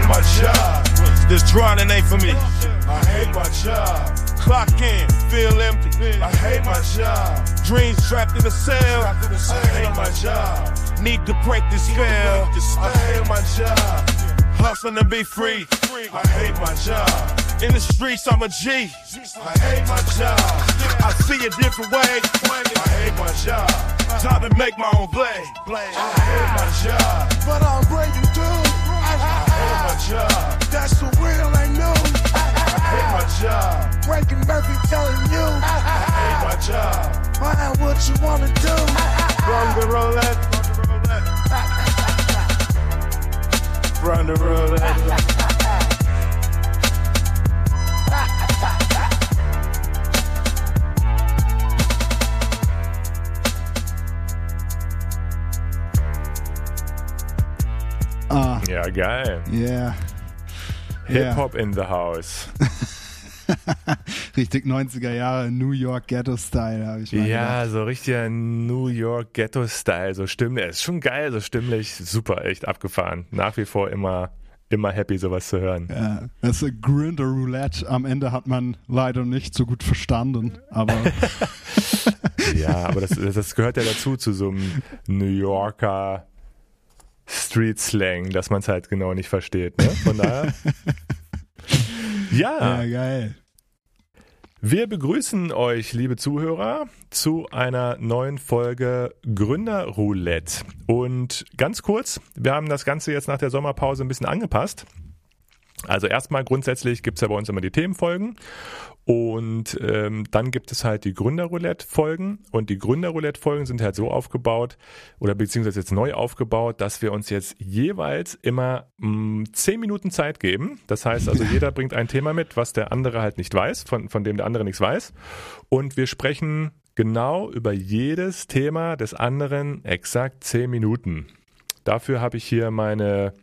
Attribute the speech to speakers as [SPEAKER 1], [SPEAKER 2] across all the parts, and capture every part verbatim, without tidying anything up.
[SPEAKER 1] hate my job. This drawing ain't for me. I hate my job. Clock in, feel empty. I hate my job. Dreams trapped in a cell. I hate my job. Need to break this spell. I hate my job. Hustling to be free. I hate my job. In the streets, I'm a G. I hate my job. I see a different way. I hate my job. Time to make my own blade. I hate my job. But I'm great, you do. I hate my job. That's the real ain't new. I hate my job. Breaking Murphy telling you. I hate my job. Find what you wanna do. Run the roulette. Run the roulette.
[SPEAKER 2] Ah.
[SPEAKER 3] Ja, geil.
[SPEAKER 2] Yeah.
[SPEAKER 3] Hip-Hop in the house.
[SPEAKER 2] Richtig neunziger Jahre New York Ghetto-Style, habe ich mal
[SPEAKER 3] Ja,
[SPEAKER 2] gedacht.
[SPEAKER 3] so richtiger New York Ghetto-Style, so stimmlich. Ist schon geil, so stimmlich, super, echt abgefahren. Nach wie vor immer, immer happy, sowas zu hören.
[SPEAKER 2] Ja, das ist Grinder Roulette. Am Ende hat man leider nicht so gut verstanden, aber
[SPEAKER 3] Ja, aber das, das gehört ja dazu, zu so einem New Yorker Street-Slang, dass man es halt genau nicht versteht, ne? Von daher. Ja.
[SPEAKER 2] ja, geil.
[SPEAKER 3] Wir begrüßen euch, liebe Zuhörer, zu einer neuen Folge Gründerroulette. Und ganz kurz, wir haben das Ganze jetzt nach der Sommerpause ein bisschen angepasst. Also erstmal grundsätzlich gibt es ja bei uns immer die Themenfolgen und ähm, dann gibt es halt die Gründerroulette-Folgen und die Gründerroulette-Folgen sind halt so aufgebaut oder beziehungsweise jetzt neu aufgebaut, dass wir uns jetzt jeweils immer mh, zehn Minuten Zeit geben. Das heißt also, jeder bringt ein Thema mit, was der andere halt nicht weiß, von, von dem der andere nichts weiß, und wir sprechen genau über jedes Thema des anderen exakt zehn Minuten. Dafür habe ich hier meine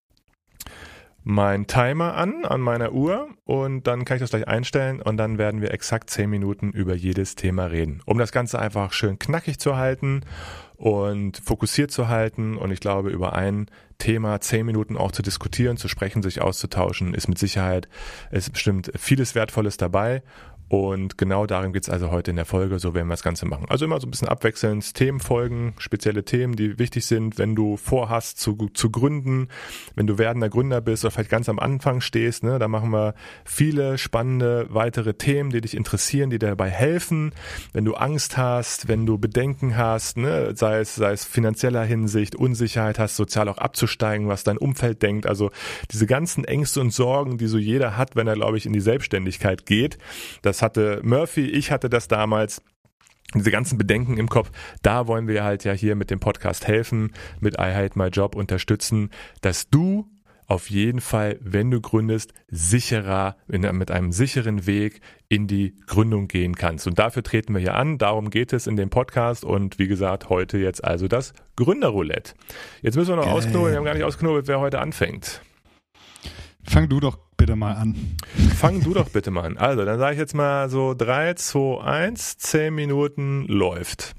[SPEAKER 3] mein Timer an, an meiner Uhr, und dann kann ich das gleich einstellen und dann werden wir exakt zehn Minuten über jedes Thema reden, um das Ganze einfach schön knackig zu halten und fokussiert zu halten, und ich glaube, über ein Thema zehn Minuten auch zu diskutieren, zu sprechen, sich auszutauschen, ist mit Sicherheit, ist bestimmt vieles Wertvolles dabei. Und genau darum geht's also heute in der Folge, so werden wir das Ganze machen. Also immer so ein bisschen abwechselnd, Themenfolgen, spezielle Themen, die wichtig sind, wenn du vorhast zu, zu gründen, wenn du werdender Gründer bist oder vielleicht ganz am Anfang stehst, ne, da machen wir viele spannende weitere Themen, die dich interessieren, die dir dabei helfen, wenn du Angst hast, wenn du Bedenken hast, ne, sei es, sei es finanzieller Hinsicht, Unsicherheit hast, sozial auch abzusteigen, was dein Umfeld denkt, also diese ganzen Ängste und Sorgen, die so jeder hat, wenn er, glaube ich, in die Selbstständigkeit geht. Das Das hatte Murphy, ich hatte das damals, diese ganzen Bedenken im Kopf. Da wollen wir halt ja hier mit dem Podcast helfen, mit I Hate My Job unterstützen, dass du auf jeden Fall, wenn du gründest, sicherer, mit einem sicheren Weg in die Gründung gehen kannst. Und dafür treten wir hier an, darum geht es in dem Podcast, und wie gesagt, heute jetzt also das Gründerroulette. Jetzt müssen wir noch Geil. ausknobeln, wir haben gar nicht ausknobelt, wer heute anfängt.
[SPEAKER 2] Fang du doch bitte mal an.
[SPEAKER 3] Fang du doch bitte mal an. Also, dann sage ich jetzt mal so drei, zwei, eins, zehn Minuten läuft.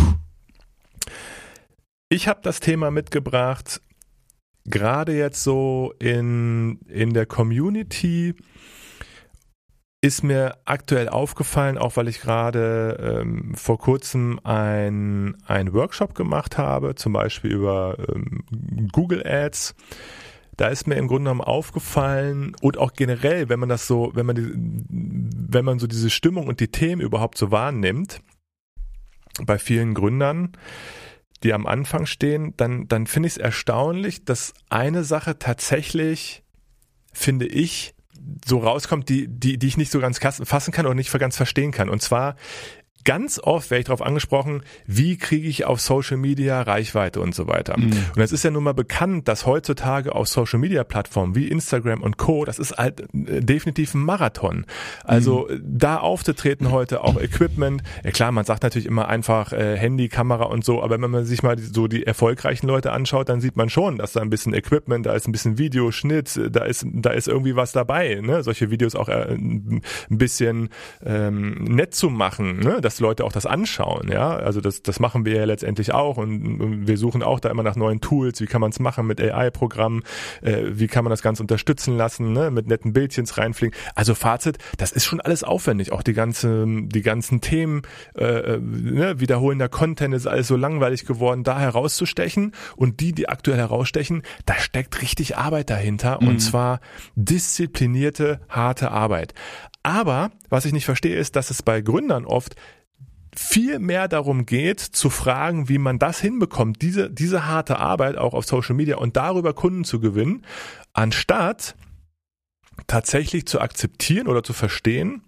[SPEAKER 3] Ich habe das Thema mitgebracht, gerade jetzt so in, in der Community ist mir aktuell aufgefallen, auch weil ich gerade ähm, vor kurzem ein, ein Workshop gemacht habe, zum Beispiel über ähm, Google Ads. Da ist mir im Grunde genommen aufgefallen, und auch generell, wenn man das so, wenn man die, wenn man so diese Stimmung und die Themen überhaupt so wahrnimmt, bei vielen Gründern, die am Anfang stehen, dann, dann finde ich es erstaunlich, dass eine Sache tatsächlich, finde ich, so rauskommt, die, die, die ich nicht so ganz fassen kann oder nicht ganz verstehen kann. Und zwar, ganz oft werde ich darauf angesprochen, wie kriege ich auf Social Media Reichweite und so weiter. Mhm. Und es ist ja nun mal bekannt, dass heutzutage auf Social Media Plattformen wie Instagram und Co., das ist halt definitiv ein Marathon. Also mhm. da aufzutreten heute, auch Equipment, ja klar, man sagt natürlich immer einfach äh, Handy, Kamera und so, aber wenn man sich mal die, so die erfolgreichen Leute anschaut, dann sieht man schon, dass da ein bisschen Equipment, da ist ein bisschen Videoschnitt, da ist da ist irgendwie was dabei, ne? Solche Videos auch äh, ein bisschen ähm, nett zu machen, ne? dass Leute auch das anschauen, ja, also das, das machen wir ja letztendlich auch und, und wir suchen auch da immer nach neuen Tools, wie kann man es machen mit A I-Programmen, äh, wie kann man das Ganze unterstützen lassen, ne, mit netten Bildchens reinfliegen. Also Fazit, das ist schon alles aufwendig, auch die ganze, die ganzen Themen, äh, ne, wiederholender Content ist alles so langweilig geworden, da herauszustechen und die, die aktuell herausstechen, da steckt richtig Arbeit dahinter mhm. und zwar disziplinierte, harte Arbeit. Aber was ich nicht verstehe, ist, dass es bei Gründern oft viel mehr darum geht, zu fragen, wie man das hinbekommt, diese, diese harte Arbeit auch auf Social Media und darüber Kunden zu gewinnen, anstatt tatsächlich zu akzeptieren oder zu verstehen,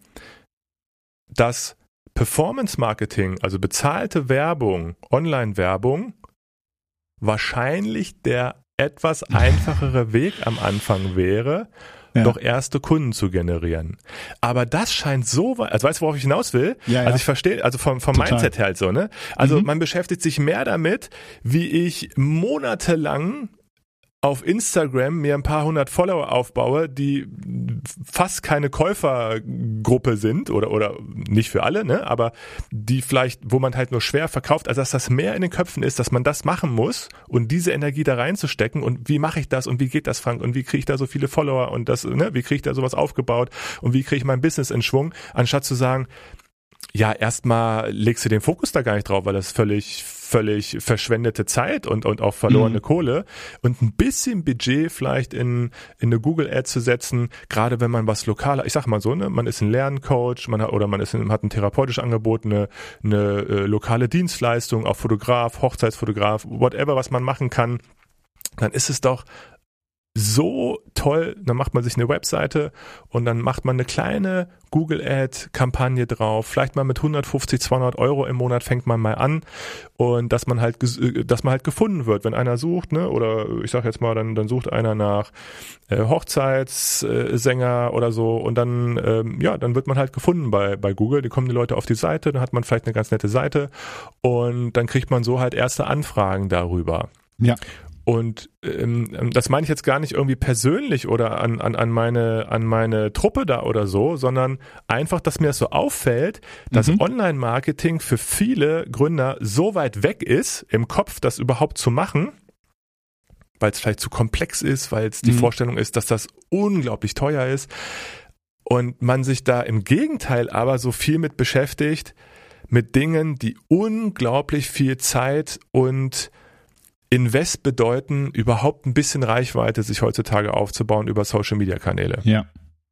[SPEAKER 3] dass Performance Marketing, also bezahlte Werbung, Online-Werbung, wahrscheinlich der etwas einfachere Weg am Anfang wäre, ja. doch erste Kunden zu generieren. Aber das scheint so, also weißt du, worauf ich hinaus will? Ja, also ja. ich verstehe, also vom, vom Mindset her halt so, ne? Also mhm. man beschäftigt sich mehr damit, wie ich monatelang auf Instagram mir ein paar hundert Follower aufbaue, die fast keine Käufergruppe sind oder oder nicht für alle, ne, aber die vielleicht, wo man halt nur schwer verkauft, also dass das mehr in den Köpfen ist, dass man das machen muss und diese Energie da reinzustecken und wie mache ich das und wie geht das, Frank, und wie kriege ich da so viele Follower und das, ne, wie kriege ich da sowas aufgebaut und wie kriege ich mein Business in Schwung, anstatt zu sagen, ja, erstmal legst du den Fokus da gar nicht drauf, weil das völlig völlig verschwendete Zeit und und auch verlorene mhm. Kohle und ein bisschen Budget vielleicht in in eine Google Ad zu setzen, gerade wenn man was lokaler, ich sag mal so, ne, man ist ein Lerncoach, man hat, oder man ist ein, hat ein therapeutisches Angebot, eine eine äh, lokale Dienstleistung, auch Fotograf, Hochzeitsfotograf, whatever, was man machen kann, dann ist es doch so toll, dann macht man sich eine Webseite und dann macht man eine kleine Google-Ad-Kampagne drauf, vielleicht mal mit hundertfünfzig, zweihundert Euro im Monat fängt man mal an und dass man halt, dass man halt gefunden wird, wenn einer sucht, ne, oder ich sag jetzt mal, dann, dann sucht einer nach äh, Hochzeitssänger oder so und dann, ähm, ja, dann wird man halt gefunden bei, bei Google, die kommen die Leute auf die Seite, dann hat man vielleicht eine ganz nette Seite und dann kriegt man so halt erste Anfragen darüber.
[SPEAKER 2] Ja.
[SPEAKER 3] Und ähm, das meine ich jetzt gar nicht irgendwie persönlich oder an, an, an meine an meine Truppe da oder so, sondern einfach, dass mir das so auffällt, dass mhm. Online-Marketing für viele Gründer so weit weg ist, im Kopf das überhaupt zu machen, weil es vielleicht zu komplex ist, weil es die mhm. Vorstellung ist, dass das unglaublich teuer ist und man sich da im Gegenteil aber so viel mit beschäftigt, mit Dingen, die unglaublich viel Zeit und Invest bedeuten, überhaupt ein bisschen Reichweite sich heutzutage aufzubauen über Social-Media-Kanäle.
[SPEAKER 2] Ja.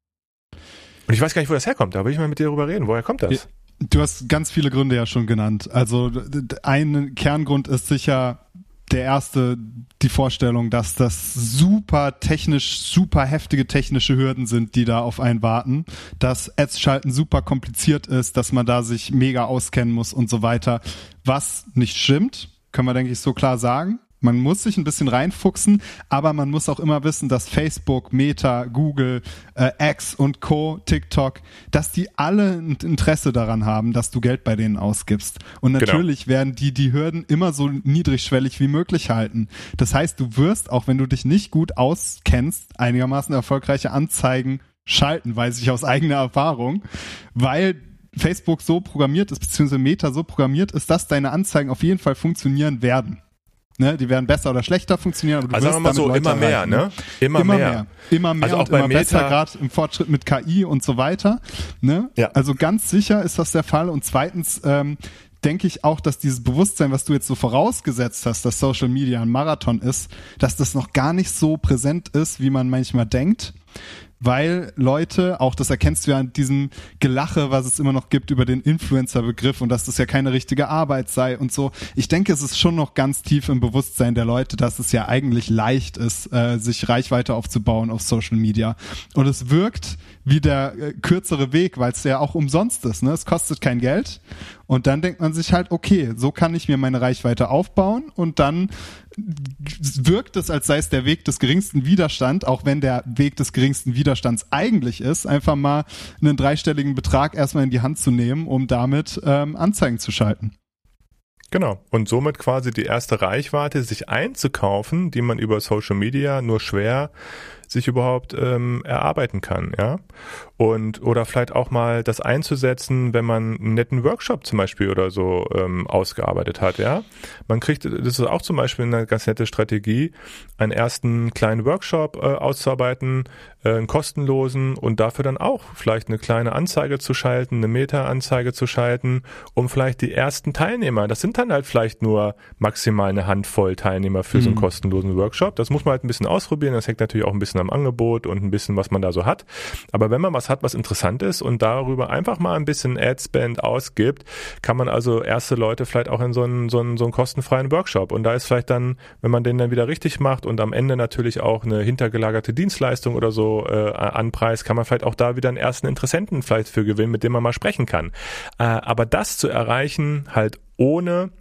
[SPEAKER 3] Und ich weiß gar nicht, wo das herkommt, da will ich mal mit dir drüber reden. Woher kommt das?
[SPEAKER 2] Du hast ganz viele Gründe ja schon genannt. Also ein Kerngrund ist sicher der erste, die Vorstellung, dass das super technisch, super heftige technische Hürden sind, die da auf einen warten, dass Ads-Schalten super kompliziert ist, dass man da sich mega auskennen muss und so weiter. Was nicht stimmt, können wir, denke ich, so klar sagen. Man muss sich ein bisschen reinfuchsen, aber man muss auch immer wissen, dass Facebook, Meta, Google, äh, X und Co., TikTok, dass die alle ein Interesse daran haben, dass du Geld bei denen ausgibst. Und natürlich genau. werden die die Hürden immer so niedrigschwellig wie möglich halten. Das heißt, du wirst, auch wenn du dich nicht gut auskennst, einigermaßen erfolgreiche Anzeigen schalten, weiß ich aus eigener Erfahrung, weil Facebook so programmiert ist, beziehungsweise Meta so programmiert ist, dass deine Anzeigen auf jeden Fall funktionieren werden. Ne, die werden besser oder schlechter funktionieren. Aber du
[SPEAKER 3] also
[SPEAKER 2] wirst
[SPEAKER 3] sagen wir mal so,
[SPEAKER 2] Leute
[SPEAKER 3] immer mehr,
[SPEAKER 2] erreichen.
[SPEAKER 3] ne? Immer,
[SPEAKER 2] immer
[SPEAKER 3] mehr.
[SPEAKER 2] mehr. Immer mehr
[SPEAKER 3] also
[SPEAKER 2] und
[SPEAKER 3] auch bei
[SPEAKER 2] immer
[SPEAKER 3] Meta
[SPEAKER 2] besser, gerade im Fortschritt mit K I und so weiter. Ne?
[SPEAKER 3] Ja.
[SPEAKER 2] Also ganz sicher ist das der Fall. Und zweitens ähm, denke ich auch, dass dieses Bewusstsein, was du jetzt so vorausgesetzt hast, dass Social Media ein Marathon ist, dass das noch gar nicht so präsent ist, wie man manchmal denkt. Weil Leute, auch das erkennst du ja an diesem Gelache, was es immer noch gibt über den Influencer-Begriff und dass das ja keine richtige Arbeit sei und so. Ich denke, es ist schon noch ganz tief im Bewusstsein der Leute, dass es ja eigentlich leicht ist, äh, sich Reichweite aufzubauen auf Social Media. Und es wirkt wie der äh, kürzere Weg, weil es ja auch umsonst ist, ne? Es kostet kein Geld. Und dann denkt man sich halt, okay, so kann ich mir meine Reichweite aufbauen und dann wirkt es, als sei es der Weg des geringsten Widerstands, auch wenn der Weg des geringsten Widerstands eigentlich ist, einfach mal einen dreistelligen Betrag erstmal in die Hand zu nehmen, um damit ähm, Anzeigen zu schalten.
[SPEAKER 3] Genau. Und somit quasi die erste Reichweite sich einzukaufen, die man über Social Media nur schwer sich überhaupt ähm, erarbeiten kann, ja. Und oder vielleicht auch mal das einzusetzen, wenn man einen netten Workshop zum Beispiel oder so ähm, ausgearbeitet hat, ja. Man kriegt, das ist auch zum Beispiel eine ganz nette Strategie, einen ersten kleinen Workshop äh, auszuarbeiten, äh, einen kostenlosen und dafür dann auch vielleicht eine kleine Anzeige zu schalten, eine Meta-Anzeige zu schalten, um vielleicht die ersten Teilnehmer, das sind dann halt vielleicht nur maximal eine Handvoll Teilnehmer für mhm. so einen kostenlosen Workshop. Das muss man halt ein bisschen ausprobieren, das hängt natürlich auch ein bisschen am Angebot und ein bisschen, was man da so hat. Aber wenn man was hat, was interessant ist und darüber einfach mal ein bisschen Ad-Spend ausgibt, kann man also erste Leute vielleicht auch in so einen, so einen, so einen kostenfreien Workshop. Und da ist vielleicht dann, wenn man den dann wieder richtig macht und am Ende natürlich auch eine hintergelagerte Dienstleistung oder so äh, anpreist, kann man vielleicht auch da wieder einen ersten Interessenten vielleicht für gewinnen, mit dem man mal sprechen kann. Äh, aber das zu erreichen, halt ohne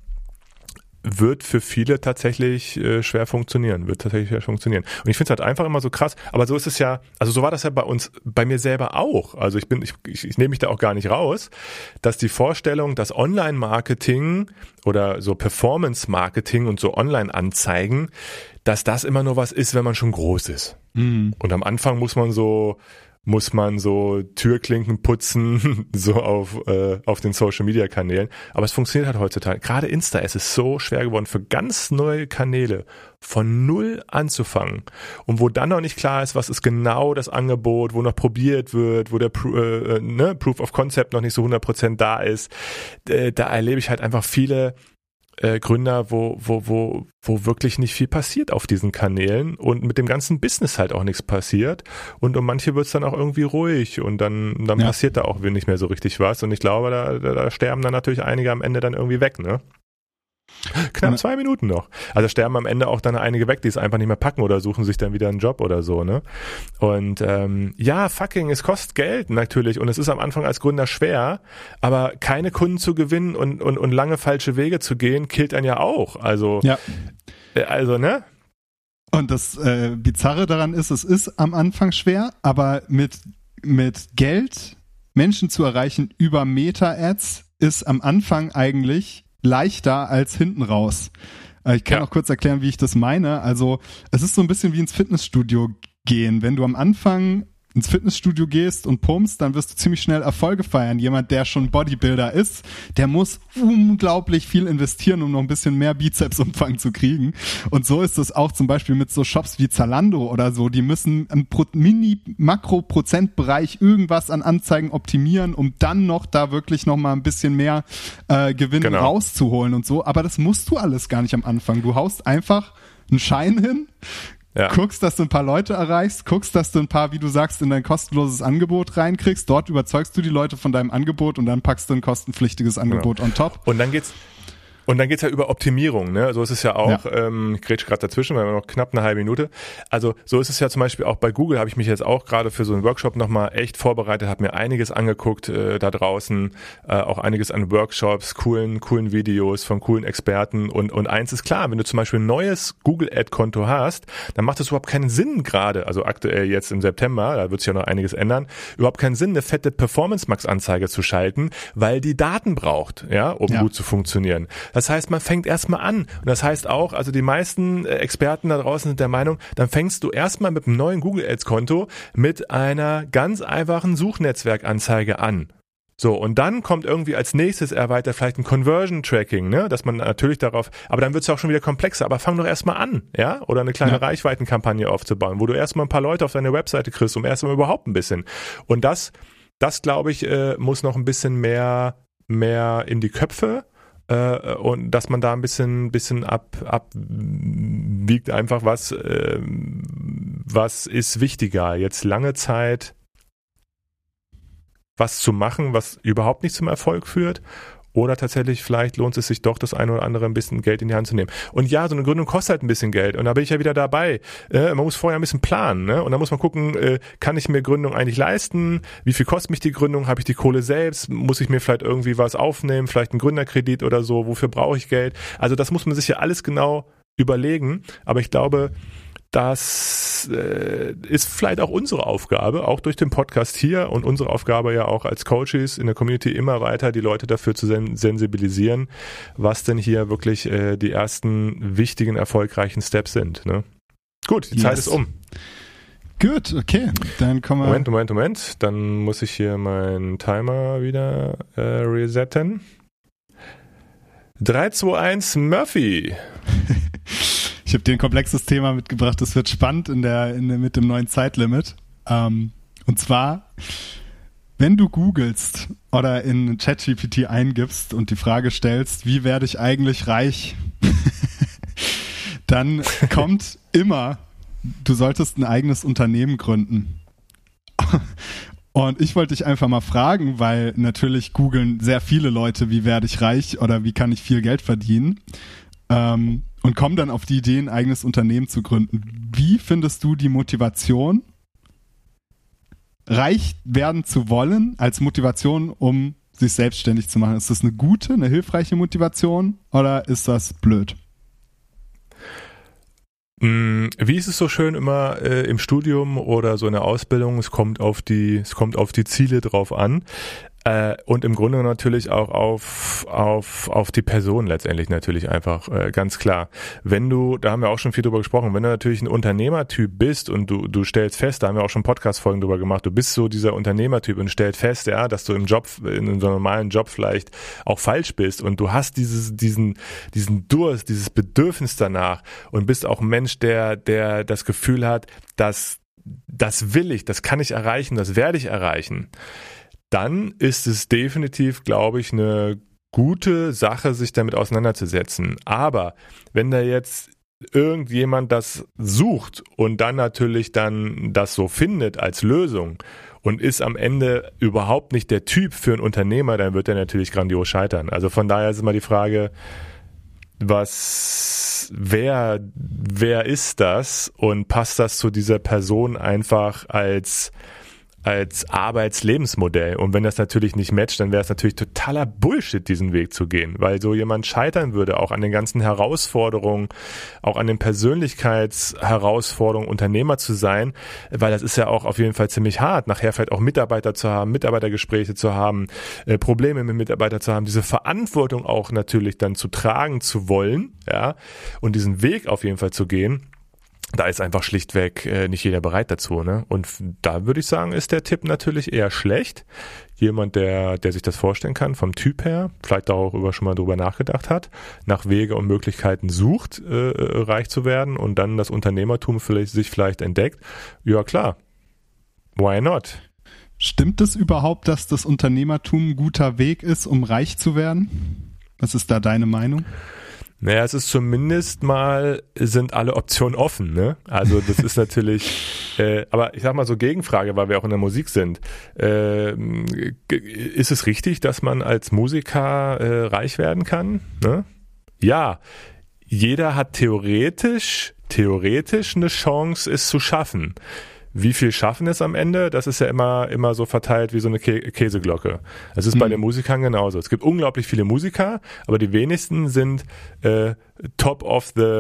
[SPEAKER 3] wird für viele tatsächlich äh, schwer funktionieren, wird tatsächlich schwer funktionieren. Und ich finde es halt einfach immer so krass, aber so ist es ja, also so war das ja bei uns, bei mir selber auch. Also ich bin, ich, ich, ich nehme mich da auch gar nicht raus, dass die Vorstellung, dass Online-Marketing oder so Performance-Marketing und so Online-Anzeigen, dass das immer nur was ist, wenn man schon groß ist. Mhm. Und am Anfang muss man so muss man so Türklinken putzen, so auf äh, auf den Social-Media-Kanälen. Aber es funktioniert halt heutzutage. Gerade Insta, es ist so schwer geworden, für ganz neue Kanäle von null anzufangen. Und wo dann noch nicht klar ist, was ist genau das Angebot, wo noch probiert wird, wo der äh, ne, Proof of Concept noch nicht so hundert Prozent da ist, äh, da erlebe ich halt einfach viele Äh, Gründer, wo, wo, wo, wo wirklich nicht viel passiert auf diesen Kanälen und mit dem ganzen Business halt auch nichts passiert und um manche wird es dann auch irgendwie ruhig und dann, dann ja. passiert da auch nicht mehr so richtig was und ich glaube, da, da, da sterben dann natürlich einige am Ende dann irgendwie weg, ne? Knapp zwei Minuten noch. Also sterben am Ende auch dann einige weg, die es einfach nicht mehr packen oder suchen sich dann wieder einen Job oder so, ne? Und ähm, ja, fucking, es kostet Geld natürlich und es ist am Anfang als Gründer schwer, aber keine Kunden zu gewinnen und, und, und lange falsche Wege zu gehen, killt einen ja auch. Also,
[SPEAKER 2] ja.
[SPEAKER 3] äh, also, ne?
[SPEAKER 2] Und das äh, Bizarre daran ist, es ist am Anfang schwer, aber mit, mit Geld Menschen zu erreichen über Meta-Ads ist am Anfang eigentlich leichter als hinten raus. Ich kann ja. auch kurz erklären, wie ich das meine. Also es ist so ein bisschen wie ins Fitnessstudio gehen. Wenn du am Anfang ins Fitnessstudio gehst und pumpst, dann wirst du ziemlich schnell Erfolge feiern. Jemand, der schon Bodybuilder ist, der muss unglaublich viel investieren, um noch ein bisschen mehr Bizepsumfang zu kriegen. Und so ist es auch zum Beispiel mit so Shops wie Zalando oder so. Die müssen im Mini-Makro-Prozentbereich irgendwas an Anzeigen optimieren, um dann noch da wirklich noch mal ein bisschen mehr äh, Gewinn genau. rauszuholen und so. Aber das musst du alles gar nicht am Anfang. Du haust einfach einen Schein hin, ja. guckst, dass du ein paar Leute erreichst, guckst, dass du ein paar, wie du sagst, in dein kostenloses Angebot reinkriegst. Dort überzeugst du die Leute von deinem Angebot und dann packst du ein kostenpflichtiges Angebot genau. on top.
[SPEAKER 3] Und dann geht's Und dann geht's ja über Optimierung, ne? So ist es ja auch, ja. ähm, ich grätsch gerade dazwischen, weil wir noch knapp eine halbe Minute. Also so ist es ja zum Beispiel auch bei Google, habe ich mich jetzt auch gerade für so einen Workshop nochmal echt vorbereitet, habe mir einiges angeguckt äh, da draußen, äh, auch einiges an Workshops, coolen, coolen Videos von coolen Experten und und eins ist klar, wenn du zum Beispiel ein neues Google-Ad-Konto hast, dann macht es überhaupt keinen Sinn gerade, also aktuell jetzt im September, da wird sich ja noch einiges ändern, überhaupt keinen Sinn, eine fette Performance-Max-Anzeige zu schalten, weil die Daten braucht, ja, um ja. gut zu funktionieren. Das heißt, man fängt erstmal an. Und das heißt auch, also die meisten Experten da draußen sind der Meinung, dann fängst du erstmal mit einem neuen Google Ads Konto mit einer ganz einfachen Suchnetzwerkanzeige an. So, und dann kommt irgendwie als nächstes erweitert vielleicht ein Conversion Tracking, ne, dass man natürlich darauf, aber dann wird es auch schon wieder komplexer, aber fang doch erstmal an, ja, oder eine kleine ja. Reichweitenkampagne aufzubauen, wo du erstmal ein paar Leute auf deine Webseite kriegst, um erstmal überhaupt ein bisschen. Und das, das glaube ich, äh, muss noch ein bisschen mehr, mehr in die Köpfe. Äh, und dass man da ein bisschen bisschen ab abwiegt einfach, was äh, was ist wichtiger, jetzt lange Zeit was zu machen, was überhaupt nicht zum Erfolg führt, oder tatsächlich vielleicht lohnt es sich doch, das eine oder andere ein bisschen Geld in die Hand zu nehmen. Und ja, so eine Gründung kostet halt ein bisschen Geld. Und da bin ich ja wieder dabei. Äh, man muss vorher ein bisschen planen. Ne? Und da muss man gucken, äh, kann ich mir Gründung eigentlich leisten? Wie viel kostet mich die Gründung? Habe ich die Kohle selbst? Muss ich mir vielleicht irgendwie was aufnehmen? Vielleicht einen Gründerkredit oder so? Wofür brauche ich Geld? Also das muss man sich ja alles genau überlegen. Aber ich glaube, das äh, ist vielleicht auch unsere Aufgabe, auch durch den Podcast hier und unsere Aufgabe ja auch als Coaches in der Community immer weiter die Leute dafür zu sen- sensibilisieren, was denn hier wirklich äh, die ersten wichtigen, erfolgreichen Steps sind. Ne? Gut, die yes. Zeit ist um.
[SPEAKER 2] Gut, okay. Dann kommen wir.
[SPEAKER 3] Moment, Moment, Moment. Dann muss ich hier meinen Timer wieder äh, resetten. drei, zwei, eins, Murphy.
[SPEAKER 2] Ich habe dir ein komplexes Thema mitgebracht. Das wird spannend in der, in der, mit dem neuen Zeitlimit. Ähm, und zwar, wenn du googelst oder in ChatGPT eingibst und die Frage stellst, wie werde ich eigentlich reich, dann kommt immer, du solltest ein eigenes Unternehmen gründen. Und ich wollte dich einfach mal fragen, weil natürlich googeln sehr viele Leute, wie werde ich reich oder wie kann ich viel Geld verdienen, ähm, und kommen dann auf die Idee, ein eigenes Unternehmen zu gründen. Wie findest du die Motivation, reich werden zu wollen, als Motivation, um sich selbstständig zu machen? Ist das eine gute, eine hilfreiche Motivation oder ist das blöd?
[SPEAKER 3] Wie ist es so schön immer äh, im Studium oder so in der Ausbildung? Es kommt auf die, es kommt auf die Ziele drauf an. Äh, und im Grunde natürlich auch auf, auf, auf die Person letztendlich natürlich einfach, äh, ganz klar. Wenn du, da haben wir auch schon viel drüber gesprochen, wenn du natürlich ein Unternehmertyp bist und du, du stellst fest, da haben wir auch schon Podcast-Folgen drüber gemacht, du bist so dieser Unternehmertyp und stellst fest, ja, dass du im Job, in einem normalen Job vielleicht auch falsch bist und du hast dieses, diesen, diesen Durst, dieses Bedürfnis danach und bist auch ein Mensch, der, der das Gefühl hat, dass, das will ich, das kann ich erreichen, das werde ich erreichen. Dann ist es definitiv, glaube ich, eine gute Sache, sich damit auseinanderzusetzen. Aber wenn da jetzt irgendjemand das sucht und dann natürlich dann das so findet als Lösung und ist am Ende überhaupt nicht der Typ für einen Unternehmer, dann wird er natürlich grandios scheitern. Also von daher ist immer die Frage, was, wer, wer ist das und passt das zu dieser Person einfach als als Arbeitslebensmodell. Und wenn das natürlich nicht matcht, dann wäre es natürlich totaler Bullshit, diesen Weg zu gehen, weil so jemand scheitern würde, auch an den ganzen Herausforderungen, auch an den Persönlichkeitsherausforderungen, Unternehmer zu sein, weil das ist ja auch auf jeden Fall ziemlich hart, nachher vielleicht auch Mitarbeiter zu haben, Mitarbeitergespräche zu haben, äh, Probleme mit Mitarbeitern zu haben, diese Verantwortung auch natürlich dann zu tragen zu wollen, ja, und diesen Weg auf jeden Fall zu gehen. Da ist einfach schlichtweg äh, nicht jeder bereit dazu, ne? Und da würde ich sagen, ist der Tipp natürlich eher schlecht. Jemand, der der sich das vorstellen kann, vom Typ her, vielleicht darüber schon mal drüber nachgedacht hat, nach Wege und Möglichkeiten sucht, äh, reich zu werden und dann das Unternehmertum vielleicht, sich vielleicht entdeckt. Ja klar, why not?
[SPEAKER 2] Stimmt es überhaupt, dass das Unternehmertum ein guter Weg ist, um reich zu werden? Was ist da deine Meinung?
[SPEAKER 3] Naja, es ist zumindest mal, sind alle Optionen offen, ne? Also das ist natürlich, äh, aber ich sag mal so Gegenfrage, weil wir auch in der Musik sind. Äh, ist es richtig, dass man als Musiker äh, reich werden kann? Ne? Ja, jeder hat theoretisch, theoretisch eine Chance, es zu schaffen. Wie viel schaffen es am Ende? Das ist ja immer immer so verteilt wie so eine Kä- Käseglocke. Das ist mhm. bei den Musikern genauso. Es gibt unglaublich viele Musiker, aber die wenigsten sind äh, top of the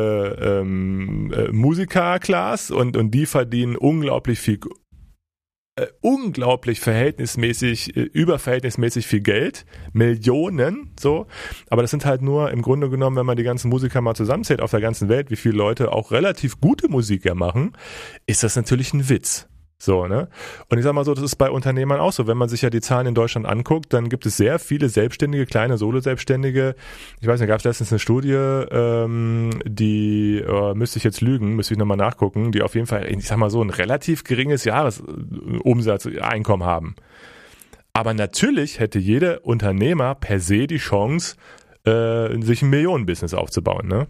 [SPEAKER 3] ähm, äh, Musiker-Class und und die verdienen unglaublich viel, äh, unglaublich verhältnismäßig, äh, überverhältnismäßig viel Geld, Millionen, so. Aber das sind halt nur im Grunde genommen, wenn man die ganzen Musiker mal zusammenzählt auf der ganzen Welt, wie viele Leute auch relativ gute Musiker machen, ist das natürlich ein Witz. So, ne? Und ich sag mal so, das ist bei Unternehmern auch so. Wenn man sich ja die Zahlen in Deutschland anguckt, dann gibt es sehr viele Selbstständige, kleine Solo-Selbstständige. Ich weiß nicht, gab es letztens eine Studie, ähm, die, äh, müsste ich jetzt lügen, müsste ich nochmal nachgucken, die auf jeden Fall, ich sag mal so, ein relativ geringes Jahresumsatzeinkommen haben. Aber natürlich hätte jeder Unternehmer per se die Chance, äh, sich ein Millionenbusiness aufzubauen, ne?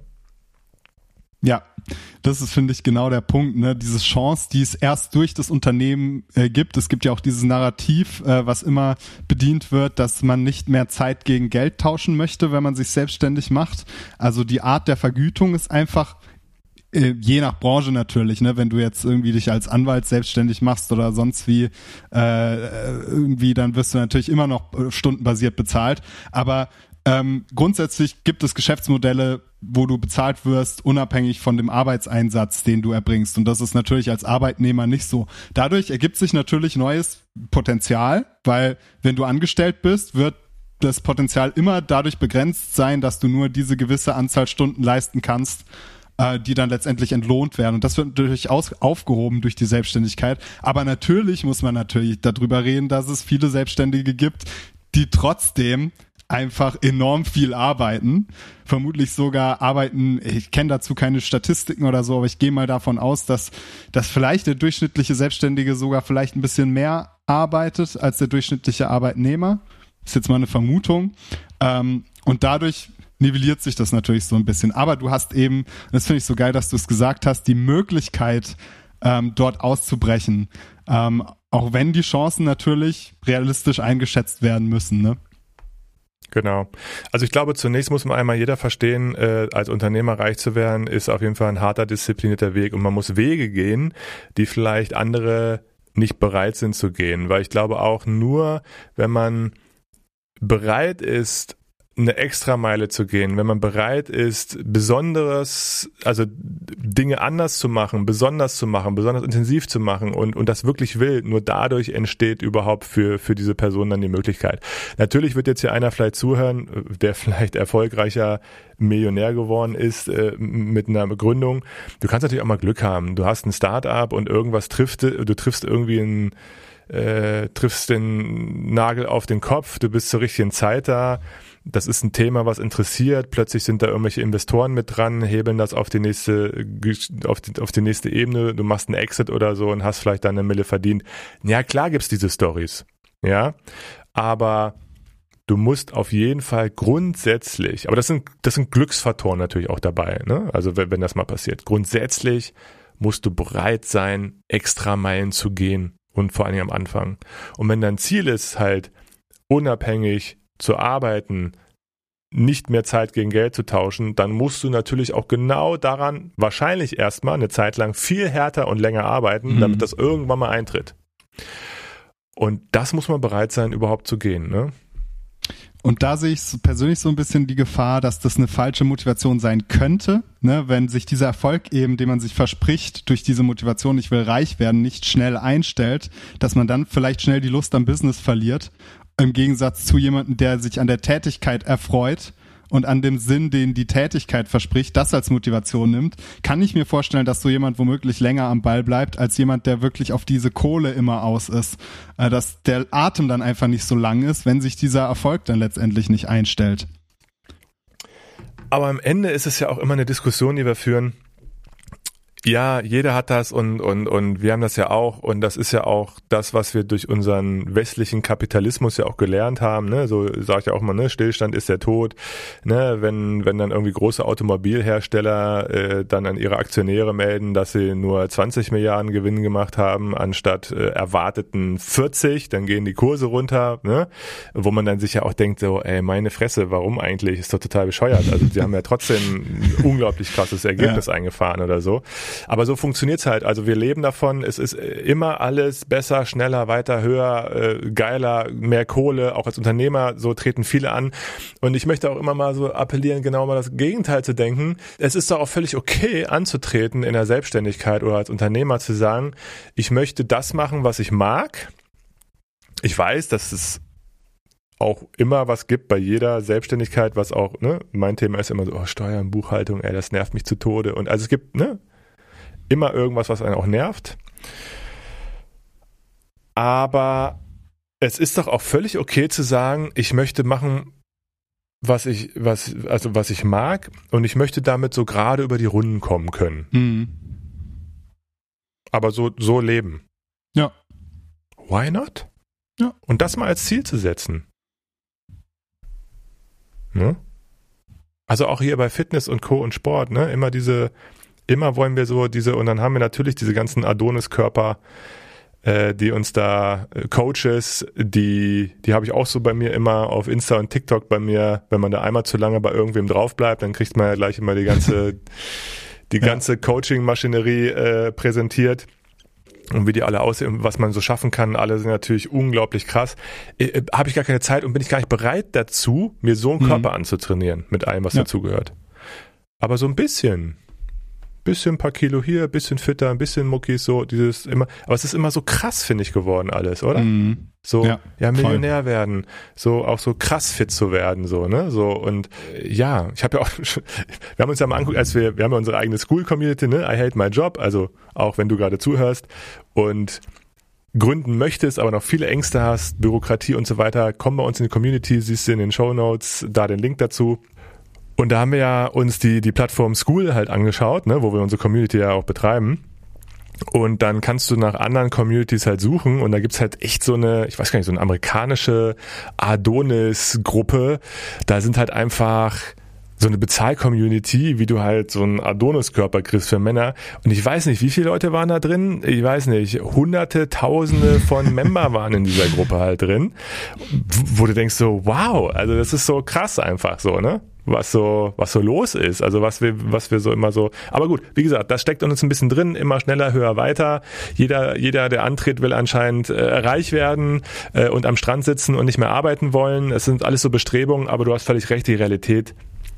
[SPEAKER 2] Ja, das ist, finde ich, genau der Punkt, ne? Diese Chance, die es erst durch das Unternehmen äh, gibt. Es gibt ja auch dieses Narrativ, äh, was immer bedient wird, dass man nicht mehr Zeit gegen Geld tauschen möchte, wenn man sich selbstständig macht. Also die Art der Vergütung ist einfach, äh, je nach Branche natürlich, ne? Wenn du jetzt irgendwie dich als Anwalt selbstständig machst oder sonst wie, äh, irgendwie, dann wirst du natürlich immer noch stundenbasiert bezahlt. Aber Ähm, grundsätzlich gibt es Geschäftsmodelle, wo du bezahlt wirst, unabhängig von dem Arbeitseinsatz, den du erbringst. Und das ist natürlich als Arbeitnehmer nicht so. Dadurch ergibt sich natürlich neues Potenzial, weil wenn du angestellt bist, wird das Potenzial immer dadurch begrenzt sein, dass du nur diese gewisse Anzahl Stunden leisten kannst, äh, die dann letztendlich entlohnt werden. Und das wird durchaus aufgehoben durch die Selbstständigkeit. Aber natürlich muss man natürlich darüber reden, dass es viele Selbstständige gibt, die trotzdem einfach enorm viel arbeiten, vermutlich sogar arbeiten, ich kenne dazu keine Statistiken oder so, aber ich gehe mal davon aus, dass, dass vielleicht der durchschnittliche Selbstständige sogar vielleicht ein bisschen mehr arbeitet als der durchschnittliche Arbeitnehmer. Ist jetzt mal eine Vermutung. Ähm, und dadurch nivelliert sich das natürlich so ein bisschen. Aber du hast eben, das finde ich so geil, dass du es gesagt hast, die Möglichkeit, ähm, dort auszubrechen. Ähm, auch wenn die Chancen natürlich realistisch eingeschätzt werden müssen, ne?
[SPEAKER 3] Genau. Also ich glaube, zunächst muss man einmal jeder verstehen, äh, als Unternehmer reich zu werden, ist auf jeden Fall ein harter, disziplinierter Weg und man muss Wege gehen, die vielleicht andere nicht bereit sind zu gehen, weil ich glaube auch nur, wenn man bereit ist, eine Extrameile zu gehen, wenn man bereit ist, Besonderes, also Dinge anders zu machen, besonders zu machen, besonders intensiv zu machen und, und das wirklich will, nur dadurch entsteht überhaupt für, für diese Person dann die Möglichkeit. Natürlich wird jetzt hier einer vielleicht zuhören, der vielleicht erfolgreicher Millionär geworden ist äh, mit einer Gründung. Du kannst natürlich auch mal Glück haben. Du hast ein Start-up und irgendwas trifft, du triffst irgendwie einen, äh, triffst den Nagel auf den Kopf, du bist zur richtigen Zeit da. Das ist ein Thema, was interessiert. Plötzlich sind da irgendwelche Investoren mit dran, hebeln das auf die nächste, auf die, auf die nächste Ebene. Du machst einen Exit oder so und hast vielleicht dann eine Mille verdient. Ja, klar gibt's diese Storys. Ja, aber du musst auf jeden Fall grundsätzlich, aber das sind, das sind Glücksfaktoren natürlich auch dabei, ne? Also wenn, wenn das mal passiert. Grundsätzlich musst du bereit sein, extra Meilen zu gehen und vor allem am Anfang. Und wenn dein Ziel ist, halt unabhängig zu arbeiten, nicht mehr Zeit gegen Geld zu tauschen, dann musst du natürlich auch genau daran wahrscheinlich erstmal eine Zeit lang viel härter und länger arbeiten, mhm. damit das irgendwann mal eintritt. Und das muss man bereit sein, überhaupt zu gehen, ne?
[SPEAKER 2] Und da sehe ich persönlich so ein bisschen die Gefahr, dass das eine falsche Motivation sein könnte, ne, wenn sich dieser Erfolg eben, den man sich verspricht, durch diese Motivation, ich will reich werden, nicht schnell einstellt, dass man dann vielleicht schnell die Lust am Business verliert, im Gegensatz zu jemandem, der sich an der Tätigkeit erfreut und an dem Sinn, den die Tätigkeit verspricht, das als Motivation nimmt, kann ich mir vorstellen, dass so jemand womöglich länger am Ball bleibt, als jemand, der wirklich auf diese Kohle immer aus ist. Äh, dass der Atem dann einfach nicht so lang ist, wenn sich dieser Erfolg dann letztendlich nicht einstellt.
[SPEAKER 3] Aber am Ende ist es ja auch immer eine Diskussion, die wir führen. Ja, jeder hat das und, und, und wir haben das ja auch und das ist ja auch das, was wir durch unseren westlichen Kapitalismus ja auch gelernt haben, ne, so sage ich ja auch mal, ne, Stillstand ist der Tod, ne, wenn, wenn dann irgendwie große Automobilhersteller äh, dann an ihre Aktionäre melden, dass sie nur zwanzig Milliarden Gewinn gemacht haben, anstatt äh, erwarteten vierzig, dann gehen die Kurse runter, ne, wo man dann sich ja auch denkt, so, ey, meine Fresse, warum eigentlich, ist doch total bescheuert, also sie haben ja trotzdem ein unglaublich krasses Ergebnis ja. eingefahren oder so. Aber so funktioniert's halt. Also wir leben davon, es ist immer alles besser, schneller, weiter, höher, äh, geiler, mehr Kohle. Auch als Unternehmer, so treten viele an. Und ich möchte auch immer mal so appellieren, genau mal das Gegenteil zu denken. Es ist doch auch völlig okay, anzutreten in der Selbstständigkeit oder als Unternehmer zu sagen, ich möchte das machen, was ich mag. Ich weiß, dass es auch immer was gibt bei jeder Selbstständigkeit, was auch, ne, mein Thema ist immer so, oh, Steuern, Buchhaltung, ey, das nervt mich zu Tode. Und also es gibt, ne, immer irgendwas, was einen auch nervt. Aber es ist doch auch völlig okay zu sagen, ich möchte machen, was ich, was, also was ich mag und ich möchte damit so gerade über die Runden kommen können.
[SPEAKER 2] Mhm.
[SPEAKER 3] Aber so, so leben.
[SPEAKER 2] Ja.
[SPEAKER 3] Why not?
[SPEAKER 2] Ja.
[SPEAKER 3] Und das mal als Ziel zu setzen. Ne? Also auch hier bei Fitness und Co. und Sport, ne? Immer diese Immer wollen wir so diese, und dann haben wir natürlich diese ganzen Adonis-Körper, äh, die uns da, äh, Coaches, die, die habe ich auch so bei mir immer auf Insta und TikTok bei mir, wenn man da einmal zu lange bei irgendwem drauf bleibt, dann kriegt man ja gleich immer die ganze, die ganze ja. Coaching-Maschinerie äh, präsentiert. Und wie die alle aussehen, was man so schaffen kann, alle sind natürlich unglaublich krass. Äh, habe ich gar keine Zeit und bin ich gar nicht bereit dazu, mir so einen mhm. Körper anzutrainieren, mit allem, was ja. dazugehört. Aber so ein bisschen Bisschen ein paar Kilo hier, bisschen fitter, ein bisschen Muckis, so dieses immer, aber es ist immer so krass, finde ich, geworden alles, oder?
[SPEAKER 2] Mhm.
[SPEAKER 3] So, ja,
[SPEAKER 2] Ja,
[SPEAKER 3] Millionär voll. werden, so auch so krass fit zu werden, so, ne, so und äh, ja, ich habe ja auch, schon, wir haben uns ja mal angeguckt, als wir, wir haben ja unsere eigene School-Community, ne, I hate my job, also auch wenn du gerade zuhörst und gründen möchtest, aber noch viele Ängste hast, Bürokratie und so weiter, komm bei uns in die Community, siehst du in den Shownotes da den Link dazu. Und da haben wir ja uns die, die Plattform School halt angeschaut, ne, wo wir unsere Community ja auch betreiben. Und dann kannst du nach anderen Communities halt suchen und da gibt's halt echt so eine, ich weiß gar nicht, so eine amerikanische Adonis-Gruppe. Da sind halt einfach so eine Bezahl-Community, wie du halt so einen Adonis-Körper kriegst für Männer. Und ich weiß nicht, wie viele Leute waren da drin? Ich weiß nicht, hunderte, tausende von Member waren in dieser Gruppe halt drin. Wo du denkst so, wow, also das ist so krass einfach so, ne? was so was so los ist, also was wir was wir so immer so, aber gut, wie gesagt, das steckt uns ein bisschen drin, immer schneller, höher, weiter. Jeder jeder der antritt, will anscheinend äh, reich werden äh, und am Strand sitzen und nicht mehr arbeiten wollen. Es sind alles so Bestrebungen, aber du hast völlig recht, die Realität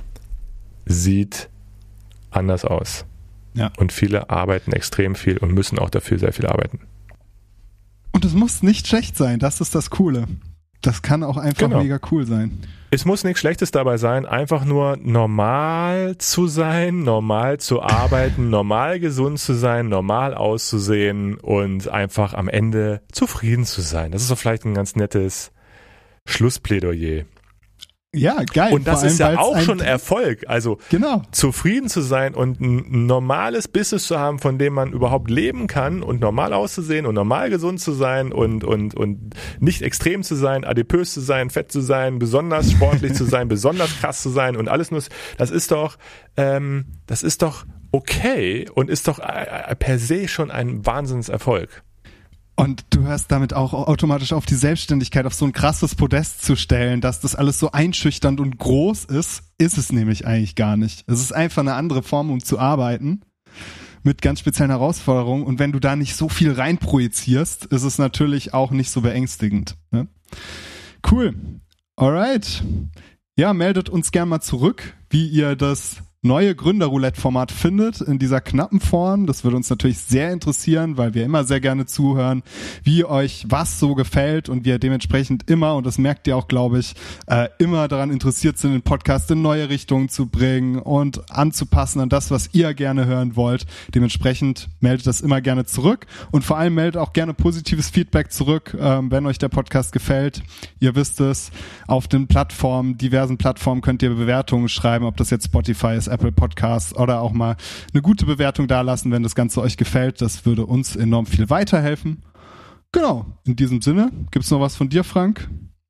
[SPEAKER 3] sieht anders aus.
[SPEAKER 2] Ja.
[SPEAKER 3] Und viele arbeiten extrem viel und müssen auch dafür sehr viel arbeiten.
[SPEAKER 2] Und es muss nicht schlecht sein, das ist das Coole. Das kann auch einfach
[SPEAKER 3] Genau.
[SPEAKER 2] mega cool sein.
[SPEAKER 3] Es muss nichts Schlechtes dabei sein, einfach nur normal zu sein, normal zu arbeiten, normal gesund zu sein, normal auszusehen und einfach am Ende zufrieden zu sein. Das ist doch vielleicht ein ganz nettes Schlussplädoyer.
[SPEAKER 2] Ja, geil.
[SPEAKER 3] Und das
[SPEAKER 2] Vor
[SPEAKER 3] ist
[SPEAKER 2] allem,
[SPEAKER 3] ja
[SPEAKER 2] weil's
[SPEAKER 3] auch
[SPEAKER 2] ein-
[SPEAKER 3] schon Erfolg. Also
[SPEAKER 2] Genau.
[SPEAKER 3] zufrieden zu sein und ein normales Business zu haben, von dem man überhaupt leben kann und normal auszusehen und normal gesund zu sein und und und nicht extrem zu sein, adipös zu sein, fett zu sein, besonders sportlich zu sein, besonders krass zu sein und alles nur, das ist doch ähm, das ist doch okay und ist doch äh, per se schon ein Wahnsinnserfolg.
[SPEAKER 2] Und du hörst damit auch automatisch auf, die Selbstständigkeit auf so ein krasses Podest zu stellen, dass das alles so einschüchternd und groß ist, ist es nämlich eigentlich gar nicht. Es ist einfach eine andere Form, um zu arbeiten, mit ganz speziellen Herausforderungen. Und wenn du da nicht so viel reinprojizierst, ist es natürlich auch nicht so beängstigend. Ne? Cool. Alright. Ja, meldet uns gern mal zurück, wie ihr das neue Gründerroulette-Format findet in dieser knappen Form. Das würde uns natürlich sehr interessieren, weil wir immer sehr gerne zuhören, wie euch was so gefällt und wir dementsprechend immer, und das merkt ihr auch, glaube ich, äh, immer daran interessiert sind, den Podcast in neue Richtungen zu bringen und anzupassen an das, was ihr gerne hören wollt. Dementsprechend meldet das immer gerne zurück und vor allem meldet auch gerne positives Feedback zurück, ähm, wenn euch der Podcast gefällt. Ihr wisst es, auf den Plattformen, diversen Plattformen könnt ihr Bewertungen schreiben, ob das jetzt Spotify ist, Apple Podcasts oder auch mal eine gute Bewertung dalassen, wenn das Ganze euch gefällt. Das würde uns enorm viel weiterhelfen. Genau, in diesem Sinne, gibt's noch was von dir, Frank?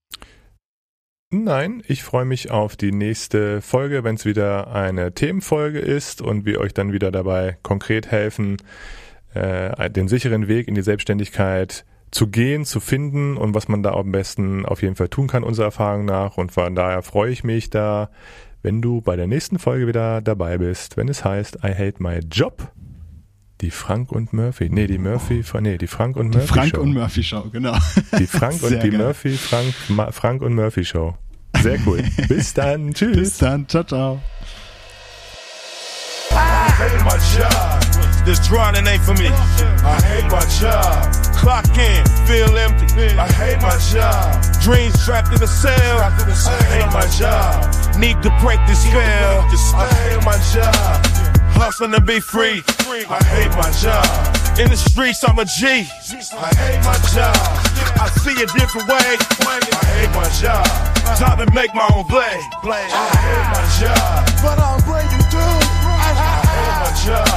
[SPEAKER 3] Nein, ich freue mich auf die nächste Folge, wenn es wieder eine Themenfolge ist und wir euch dann wieder dabei konkret helfen, äh, den sicheren Weg in die Selbstständigkeit zu gehen, zu finden und was man da am besten auf jeden Fall tun kann, unserer Erfahrung nach. Und von daher freue ich mich da, wenn du bei der nächsten Folge wieder dabei bist, wenn es heißt I Hate My Job, die Frank und Murphy, nee, die Murphy, nee, die Frank und Murphy
[SPEAKER 2] Die Frank
[SPEAKER 3] Show.
[SPEAKER 2] und Murphy Show, genau.
[SPEAKER 3] Die Frank
[SPEAKER 2] Sehr
[SPEAKER 3] und die
[SPEAKER 2] geil.
[SPEAKER 3] Murphy, Frank, Ma, Frank und Murphy Show. Sehr cool. Bis dann, tschüss.
[SPEAKER 2] Bis dann, ciao, ciao.
[SPEAKER 1] I hate my job. This drowning ain't for me. I hate my job. Clock in, feel empty. I hate my job. Dreams trapped in a cell. I hate my job. Need to break this spell. I hate my job. Hustling to be free. I hate my job. In the streets, I'm a G. I hate my job. I see a different way. I hate my job. Time to make my own blade. I hate my job. But I'm bringing through. I hate my job.